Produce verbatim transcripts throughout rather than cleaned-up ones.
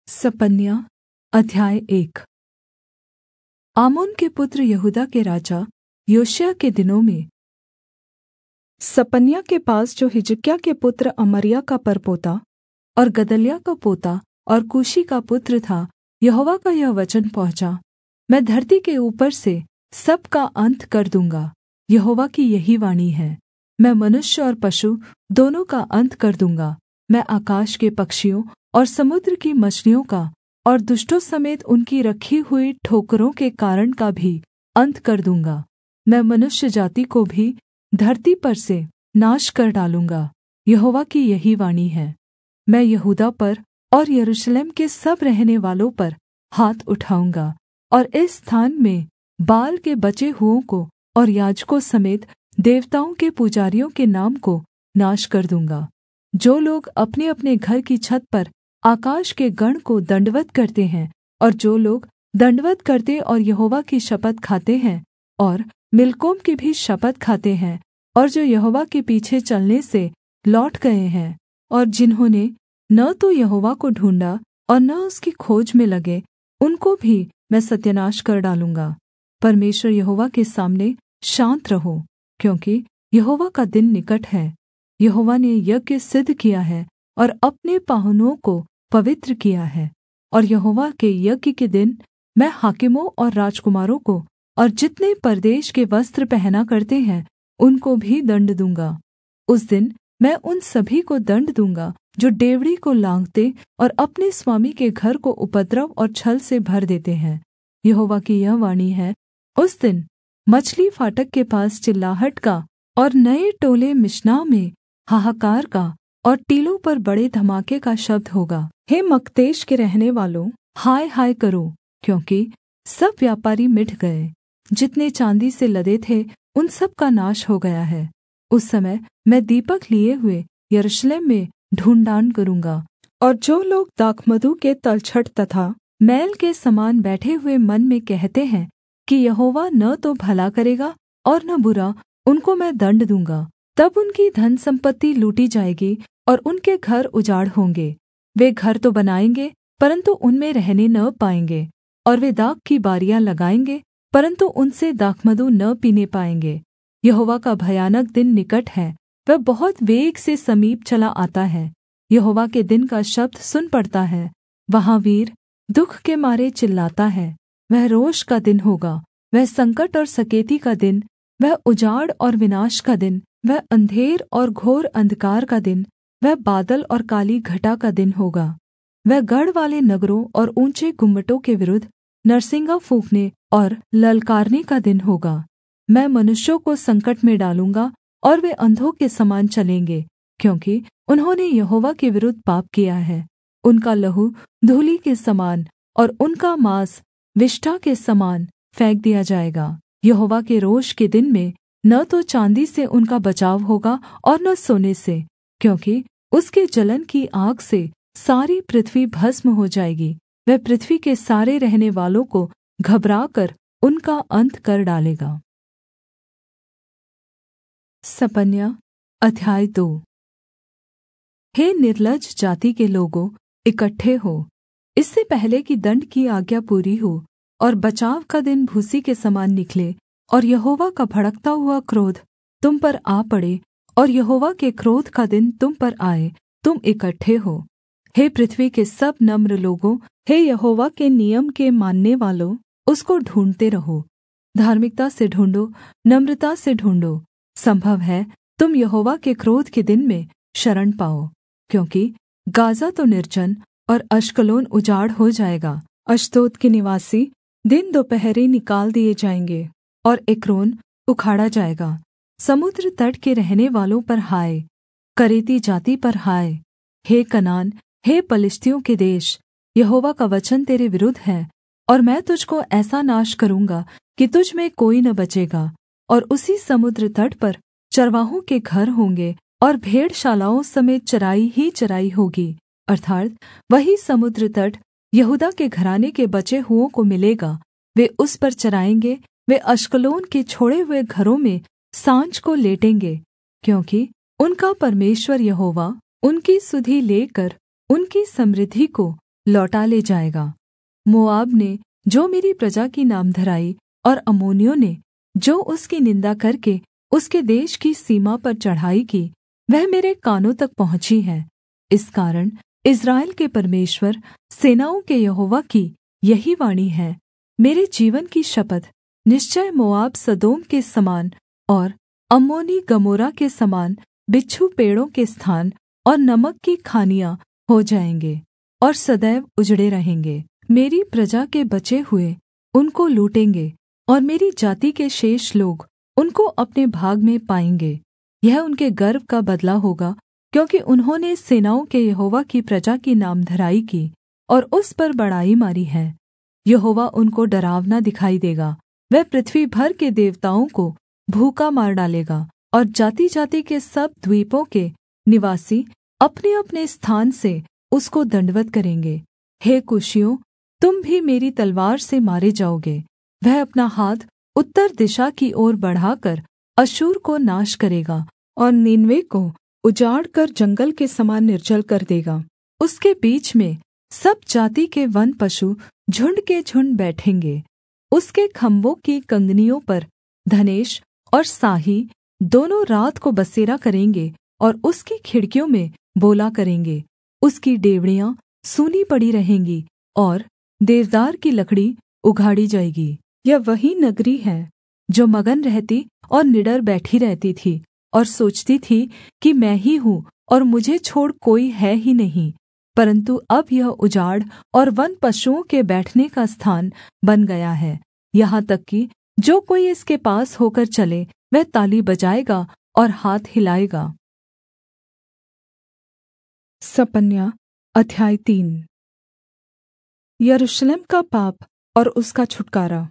सपन्याह अध्याय एक। आमोन के पुत्र यहूदा के राजा योशिय्याह के दिनों में सपन्याह के पास, जो हिजकिय्याह के पुत्र अमर्याह का परपोता और गदल्याह का पोता और कूशी का पुत्र था, यहोवा का यह वचन पहुँचा, मैं धरती के ऊपर से सब का अन्त कर दूँगा। यहोवा की यही वाणी है, मैं मनुष्य और पशु दोनों का अन्त कर दूँगा। मैं आकाश के पक्षियों और समुद्र की मछलियों का और दुष्टों समेत उनकी रखी हुई ठोकरों के कारण का भी अन्त कर दूँगा। मैं मनुष्य जाति को भी धरती पर से नाश कर डालूँगा। यहोवा की यही वाणी है, मैं यहूदा पर और यरूशलेम के सब रहनेवालों पर हाथ उठाऊँगा और इस स्थान में बाल के बचे हुओं को और याजकों समेत देवताओं के पुजारियों के नाम को नाश कर दूँगा। जो लोग अपने-अपने घर की छत पर आकाश के गण को दण्डवत् करते हैं, और जो लोग दण्डवत् करते और यहोवा की शपथ खाते हैं और मिल्कोम की भी शपथ खाते हैं, और जो यहोवा के पीछे चलने से लौट गए हैं, और जिन्होंने न तो यहोवा को ढूँढ़ा और न उसकी खोज में लगे, उनको भी मैं सत्यानाश कर डालूँगा। परमेश्वर यहोवा के सामने शान्त रहो, क्योंकि यहोवा का दिन निकट है। यहोवा ने यज्ञ सिद्ध किया है और अपने पाहुनों को पवित्र किया है। और यहोवा के यज्ञ के दिन मैं हाकिमों और राजकुमारों को और जितने परदेश के वस्त्र पहना करते हैं उनको भी दण्ड दूँगा। उस दिन मैं उन सभी को दण्ड दूँगा जो डेवढ़ी को लाँघते और अपने स्वामी के घर को उपद्रव और छल से भर देते हैं। यहोवा की यह वाणी है, उस दिन मछली फाटक के पास चिल्लाहट का और नये टोले मिश्नाह में हाहाकार का और टीलों पर बड़े धमाके का शब्द होगा। हे मक्तेश के रहनेवालों, हाय हाय करो, क्योंकि सब व्यापारी मिट गए। जितने चाँदी से लदे थे उन सब का नाश हो गया है। उस समय मैं दीपक लिए हुए यरूशलेम में ढूँढ़ान करूँगा, और जो लोग दाखमधु के तलछट तथा मैल के समान बैठे हुए मन में कहते हैं कि यहोवा न तो भला करेगा और न बुरा, उनको मैं दण्ड दूँगा। तब उनकी धन सम्पत्ति लूटी जाएगी और उनके घर उजाड़ होंगे। वे घर तो बनाएँगे परन्तु उनमें रहने न पाएँगे, और वे दाख की बारियाँ लगाएँगे परन्तु उनसे दाखमधु न पीने पाएँगे। यहोवा का भयानक दिन निकट है, वह बहुत वेग से समीप चला आता है। यहोवा के दिन का शब्द सुन पड़ता है, वहाँ वीर दुःख के मारे चिल्लाता है। वह रोष का दिन होगा, वह संकट और सकेती का दिन, वह उजाड़ और विनाश का दिन, वह अंधेर और घोर अंधकार का दिन, वह बादल और काली घटा का दिन होगा। वह गढ़ वाले नगरों और ऊँचे गुम्मटों के विरुद्ध नरसिंगा फूँकने और ललकारने का दिन होगा। मैं मनुष्यों को संकट में डालूँगा और वे अंधों के समान चलेंगे, क्योंकि उन्होंने यहोवा के विरुद्ध पाप किया है। उनका लहू धूलि के समान और उनका माँस विष्ठा के समान फेंक दिया जाएगा। यहोवा के रोष के दिन में न तो चाँदी से उनका बचाव होगा और न सोने से, क्योंकि उसके जलन की आग से सारी पृथ्वी भस्म हो जाएगी। वह पृथ्वी के सारे रहने वालों को घबराकर उनका अंत कर डालेगा। सपन्याह अध्याय दो। हे निर्लज्ज जाति के लोगों, इकट्ठे हो, इससे पहले कि दण्ड की आज्ञा पूरी हो और बचाव का दिन भूसी के समान निकले, और यहोवा का भड़कता हुआ क्रोध तुम पर आ पड़े, और यहोवा के क्रोध का दिन तुम पर आए, तुम इकट्ठे हो। हे पृथ्वी के सब नम्र लोगों, हे यहोवा के नियम के मानने वालों, उसको ढूँढ़ते रहो। धार्मिकता से ढूँढ़ो, नम्रता से ढूँढ़ो। संभव है तुम यहोवा के क्रोध के दिन में शरण पाओ, क्योंकि गाज़ा तो निर्जन और अश्कलोन उजाड़ हो जाएगा। अश्दोद के निवासी दिन दोपहरी निकाल दिए जाएंगे और एक्रोन उखाड़ा जाएगा। समुद्र तट के रहने वालों पर हाय, करेती जाति पर हाय। हे कनान, हे पलिश्तियों के देश, यहोवा का वचन तेरे विरुद्ध है, और मैं तुझको ऐसा नाश करूँगा कि तुझ में कोई न बचेगा। और उसी समुद्र तट पर चरवाहों के घर होंगे और भेड़शालाओं समेत चराई ही चराई होगी, अर्थात् वही समुद्र तट यहूदा के घराने के बचे हुओं को मिलेगा। वे उस पर चराएँगे, वे अश्कलोन के छोड़े हुए घरों में साँझ को लेटेंगे, क्योंकि उनका परमेश्वर यहोवा उनकी सुधि लेकर उनकी समृद्धि को लौटा ले जाएगा। मोआब ने जो मेरी प्रजा की नामधराई और अम्मोनियों ने जो उसकी निन्दा करके उसके देश की सीमा पर चढ़ाई की, वह मेरे कानों तक पहुँची है। इस कारण इस्राएल के परमेश्वर सेनाओं के यहोवा की यही वाणी है, मेरे जीवन की शपथ, निश्चय मोआब सदोम के समान और अम्मोनी गमोरा के समान बिच्छू पेड़ों के स्थान और नमक की खानियाँ हो जाएँगे और सदैव उजड़े रहेंगे। मेरी प्रजा के बचे हुए उनको लूटेंगे और मेरी जाति के शेष लोग उनको अपने भाग में पाएँगे। यह उनके गर्व का बदला होगा, क्योंकि उन्होंने सेनाओं के यहोवा की प्रजा की नामधराई की और उस पर बड़ाई मारी है। यहोवा उनको डरावना दिखाई देगा, वह पृथ्वी भर के देवताओं को भूखा मार डालेगा और जाति-जाति के सब द्वीपों के निवासी अपने-अपने स्थान से उसको दण्डवत् करेंगे। हे कुशियों, तुम भी मेरी तलवार से मारे जाओगे। वह अपना हाथ उत्तर दिशा की ओर बढ़ाकर अश्शूर को नाश करेगा और नीनवे को उजाड़ कर जंगल के समान निर्जल कर देगा। उसके बीच में सब जाति के वन पशु झुण्ड के झुण्ड बैठेंगे। उसके खम्भों की कंगनियों पर धनेश और साही दोनों रात को बसेरा करेंगे और उसकी खिड़कियों में बोला करेंगे। उसकी डेवढ़ियाँ सूनी पड़ी रहेंगी और देवदार की लकड़ी उघाड़ी जाएगी। यह वही नगरी है जो मगन रहती और निडर बैठी रहती थी और सोचती थी कि मैं ही हूँ और मुझे छोड़ कोई है ही नहीं, परन्तु अब यह उजाड़ और वन पशुओं के बैठने का स्थान बन गया है। यहाँ तक कि जो कोई इसके पास होकर चले वह ताली बजाएगा और हाथ हिलाएगा। सपन्या अध्याय तीन। यरूशलेम का पाप और उसका छुटकारा।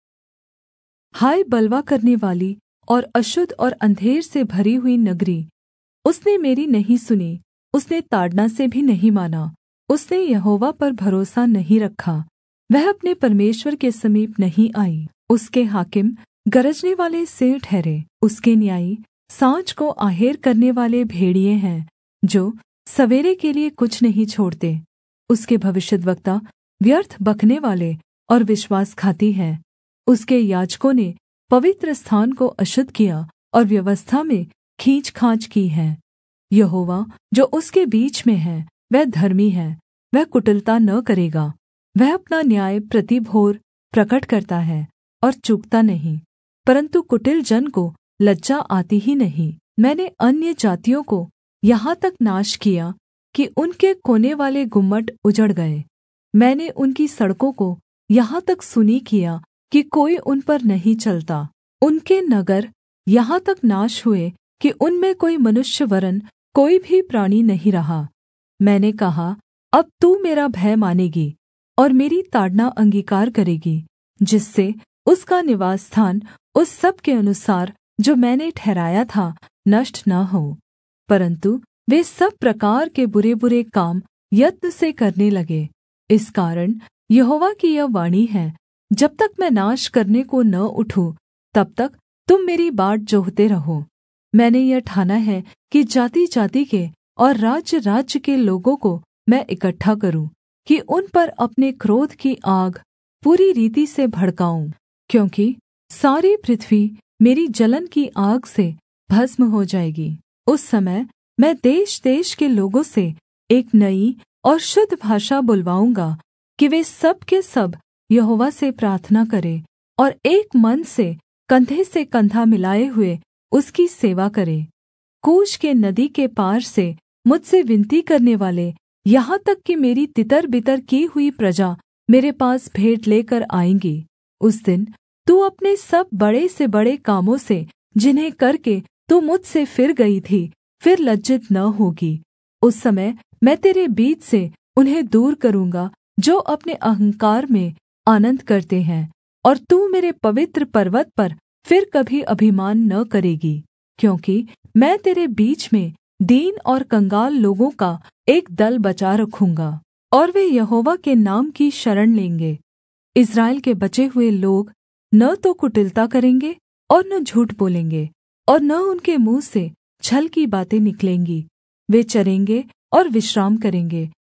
हाय बलवा करने वाली और अशुद्ध और अंधेर से भरी हुई नगरी, उसने मेरी नहीं सुनी, उसने ताड़ना से भी नहीं माना, उसने यहोवा पर भरोसा नहीं रखा, वह अपने परमेश्वर के समीप नहीं आई। उसके हाकिम गरजने वाले सिंह ठहरे, उसके न्यायी साँझ को आहेर करने वाले भेड़िए हैं, जो सवेरे के लिए कुछ नहीं छोड़ते। उसके भविष्यद्वक्ता व्यर्थ बकने वाले और विश्वासघाती हैं। उसके याजकों ने पवित्र स्थान को अशुद्ध किया और व्यवस्था में खींचखांच की है। यहोवा जो उसके बीच में है वह धर्मी है, वह कुटिलता न करेगा। वह अपना न्याय प्रति भोर प्रकट करता है और चूकता नहीं, परन्तु कुटिल जन को लज्जा आती ही नहीं। मैंने अन्य जातियों को यहाँ तक नाश किया कि उनके कोने वाले गुम्मट उजड़ गए। मैंने उनकी सड़कों को यहाँ तक सुनी किया कि कोई उन पर नहीं चलता। उनके नगर यहाँ तक नाश हुए कि उनमें कोई मनुष्य वरन् कोई भी प्राणी नहीं रहा। मैंने कहा, अब तू मेरा भय मानेगी और मेरी ताड़ना अंगीकार करेगी, जिससे उसका निवासस्थान उस सब के अनुसार जो मैंने ठहराया था नष्ट न हो। परन्तु वे सब प्रकार के बुरे-बुरे काम यत्न से करने लगे। इस कारण यहोवा की यह वाणी है, जब तक मैं नाश करने को न उठूँ, तब तक तुम मेरी बाट जोहते रहो। मैंने यह ठाना है कि जाति-जाति के और राज्य-राज्य के लोगों को मैं इकट्ठा करूँ, कि उन पर अपने क्रोध की आग पूरी रीति से भड़काऊँ, क्योंकि सारी पृथ्वी मेरी जलन की आग से भस्म हो जाएगी। उस समय मैं देश-देश के लोगों से एक नई और शुद्ध भाषा बुलवाऊँगा, कि वे सब के सब यहोवा से प्रार्थना करें और एक मन से कंधे से कंधा मिलाए हुए उसकी सेवा करें। कूश के नदी के पार से मुझसे विनती करने वाले, यहाँ तक कि मेरी तितर-बितर की हुई प्रजा मेरे पास भेंट लेकर आएँगी। उस दिन तू अपने सब बड़े से बड़े कामों से, जिन्हें करके तू मुझसे फिर गई थी, फिर लज्जित न होगी। उस समय मैं तेरे बीच से उन्हें दूर करूँगा जो अपने अहंकार में आनन्द करते हैं, और तू मेरे पवित्र पर्वत पर फिर कभी अभिमान न करेगी, क्योंकि मैं तेरे बीच में दीन और कंगाल लोगों का एक दल बचा रखूँगा, और वे यहोवा के नाम की शरण लेंगे। इस्राएल के बचे हुए लोग न तो कुटिलता करेंगे और न झूठ बोलेंगे, और न उनके मुँह से छल की बातें निकलेंगी। वे चरेंगे और विश्राम करेंगे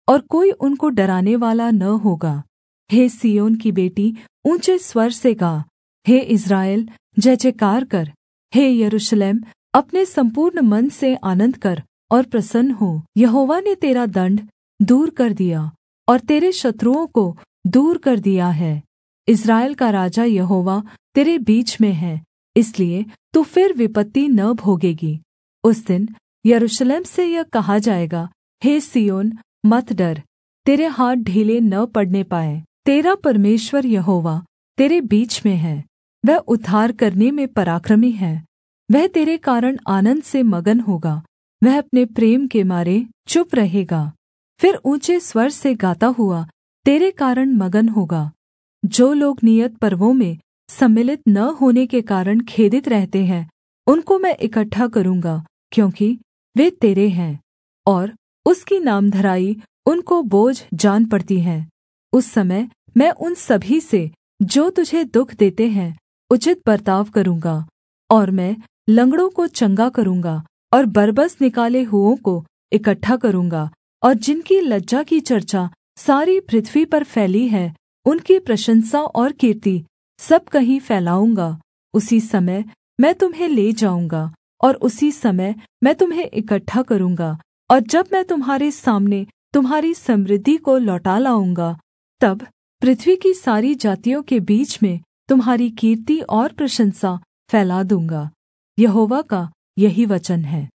और कोई उनको डराने वाला न होगा। हे सिय्योन की बेटी, ऊँचे स्वर से गा। हे इस्राएल, जय जयकार कर। हे यरूशलेम, अपने संपूर्ण मन से आनन्द कर और प्रसन्न हो। यहोवा ने तेरा दण्ड दूर कर दिया और तेरे शत्रुओं को दूर कर दिया है। इस्राएल का राजा यहोवा तेरे बीच में है, इसलिए तू फिर विपत्ति न भोगेगी। उस दिन यरूशलेम से यह कहा जाएगा, हे सिय्योन, मत डर, तेरे हाथ ढीले न पड़ने पाए। तेरा परमेश्वर यहोवा तेरे बीच में है, वह उद्धार करने में पराक्रमी है। वह तेरे कारण आनन्द से मगन होगा, वह अपने प्रेम के मारे चुप रहेगा। फिर ऊँचे स्वर से गाता हुआ तेरे कारण मगन होगा। जो लोग नियत पर्वों में सम्मिलित न होने के कारण खेदित रहते हैं, उनको मैं इकट्ठा करूँगा, क्योंकि वे तेरे हैं और उसकी नामधराई उनको बोझ जान पड़ती है। उस समय मैं उन सभी से जो तुझे दुःख देते हैं उचित बर्ताव करूँगा, और मैं लँगड़ों को चंगा करूँगा और बरबस निकाले हुओं को इकट्ठा करूँगा, और जिनकी लज्जा की चर्चा सारी पृथ्वी पर फैली है, उनकी प्रशंसा और कीर्ति सब कहीं फैलाऊँगा। उसी समय मैं तुम्हें ले जाऊँगा और उसी समय मैं तुम्हें इकट्ठा करूँगा, और जब मैं तुम्हारे सामने तुम्हारी समृद्धि को लौटा लाऊँगा, तब पृथ्वी की सारी जातियों के बीच में तुम्हारी कीर्ति और प्रशंसा फैला दूँगा। यहोवा का यही वचन है।